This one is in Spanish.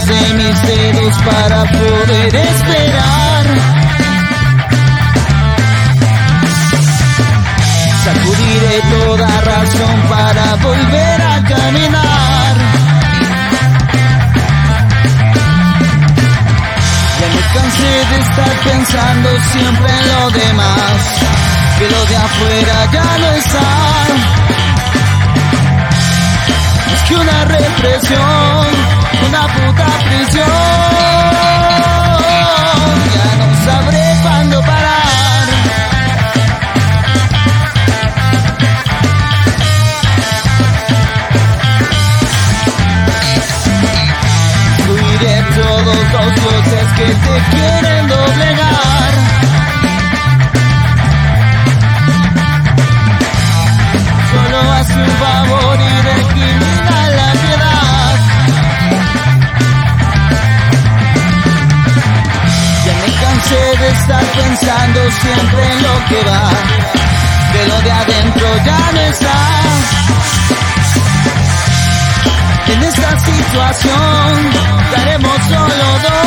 de mis dedos para poder esperar. Sacudiré toda razón para volver a caminar. Ya me cansé de estar pensando siempre en lo demás, que lo de afuera ya no está. Es que una represión, una puta prisión. Ya no sabré cuándo parar. Fluiré todos los dioses que te quieren doblegar. Solo haz un favor y recrimina la piedad. Ya me cansé de estar pensando siempre en lo que va, que lo de adentro ya no está. En esta situación daremos solo dos.